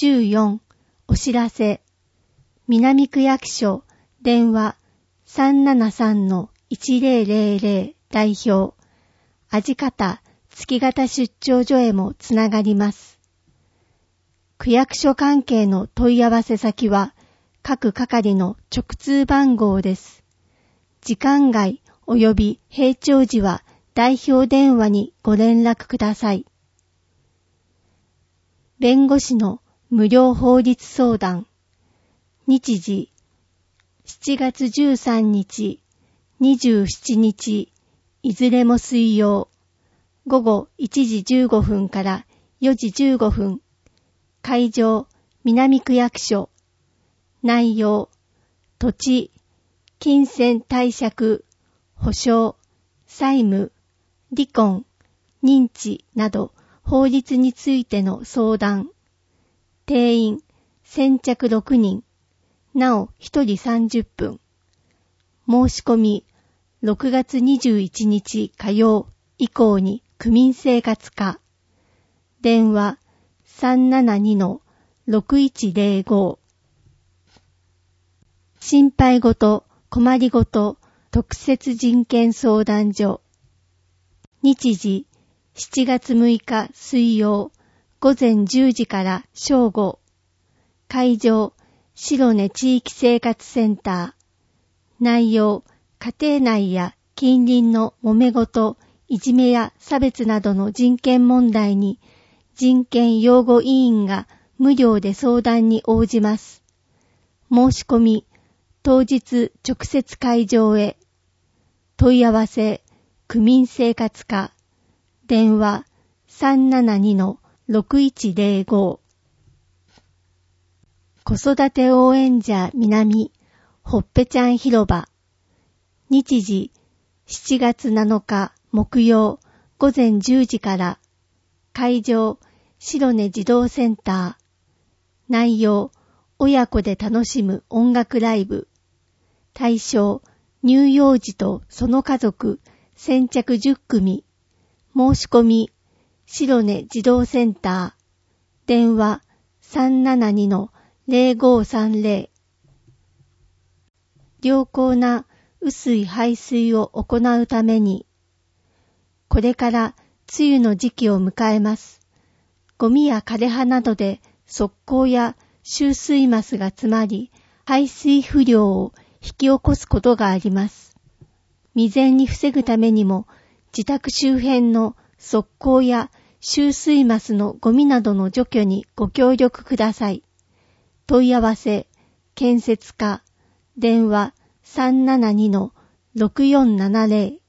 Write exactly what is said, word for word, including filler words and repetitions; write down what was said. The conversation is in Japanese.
じゅうよんお知らせ南区役所電話 さんななさんのいちぜろぜろぜろ 代表味方月形出張所へもつながります。区役所関係の問い合わせ先は各係の直通番号です。時間外及び閉庁時は代表電話にご連絡ください。弁護士の無料法律相談。日時しちがつじゅうさんにち、にじゅうしちにち、いずれも水曜、ごごいちじじゅうごふんからよじじゅうごふん。会場、南区役所。内容、土地、金銭貸借、保証、債務、離婚、認知など法律についての相談。定員、先着ろくにん。なおひとりさんじゅっぷん。申し込み、ろくがつにじゅういちにち火曜以降に区民生活課。電話 さんななにのろくいちぜろご。心配事、困りごと、特設人権相談所。日時しちがつむいか水曜ごぜんじゅうじから正午。会場、白根地域生活センター。内容、家庭内や近隣の揉め事、いじめや差別などの人権問題に人権擁護委員が無料で相談に応じます。申し込み、当日直接会場へ。問い合わせ、区民生活課。電話 さんななにのろくいちぜろご。子育て応援者南ほっぺちゃん広場。日時しちがつなのか木曜ごぜんじゅうじから。会場、白根児童センター。内容、親子で楽しむ音楽ライブ。対象、乳幼児とその家族、先着じゅっくみ。申し込み、白根児童センター。電話 さんななにのぜろごさんぜろ。良好な雨水排水を行うために、これから梅雨の時期を迎えます。ゴミや枯れ葉などで側溝や集水マスが詰まり、排水不良を引き起こすことがあります。未然に防ぐためにも、自宅周辺の側溝や集水マスのゴミなどの除去にご協力ください。問い合わせ、建設課、電話 さんななにのろくよんななぜろ。